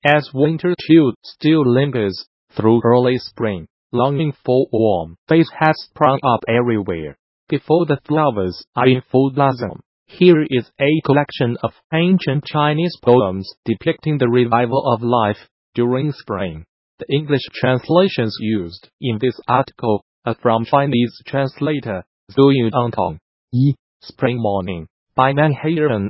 As winter chill still lingers through early spring, longing for warm days has sprung up everywhere. Before the flowers are in full blossom, here is a collection of ancient Chinese poems depicting the revival of life during spring. The English translations used in this article are from Chinese translator Zhu Yunantong. 一 Spring Morning by Manharan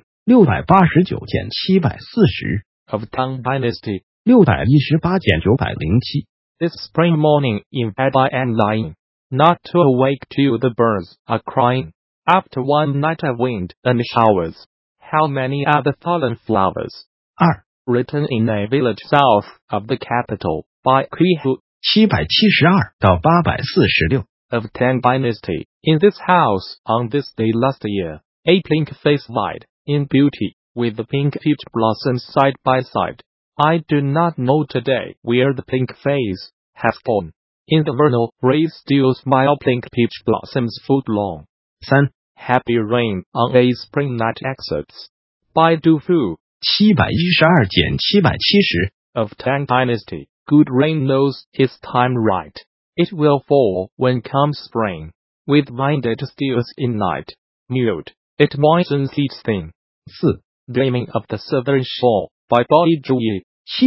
689减740 of Tang Dynasty. 618减907 This spring morning in bed I am lying, not to awake till the birds are crying. After one night of wind and showers, how many are the fallen flowers? 2 Written in a village south of the capital by Qihu 772到846 of Tang Dynasty. In this house on this day last year, a pink face vied in beauty with the pink peach blossoms side by side. I do not know today where the pink face has gone. In the vernal breeze still smile pink peach blossoms foot long. 3 Happy rain on a spring night excerpts by Du Fu 712减770 of Tang Dynasty. Good rain knows its time right. It will fall when comes spring. With wind it steals in night. Mute, it moistens each thing. 4 Dreaming of the Southern Shore by Bai Zhuyi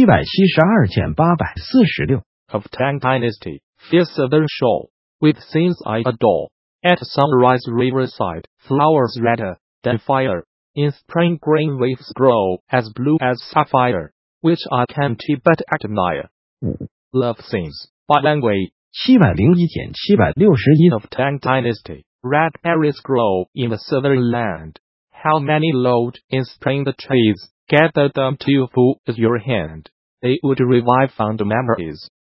772减846 of Tang Dynasty. Fair Southern Shore, with scenes I adore. At sunrise riverside, flowers redder than fire. In spring green waves grow as blue as sapphire, which I can't but admire. 5 Love Scenes by Lan Wei 701减761 of Tang Dynasty. Red berries grow in the southern land. How many load in spring the trees, gather them to fold your hand. They would revive fond memories.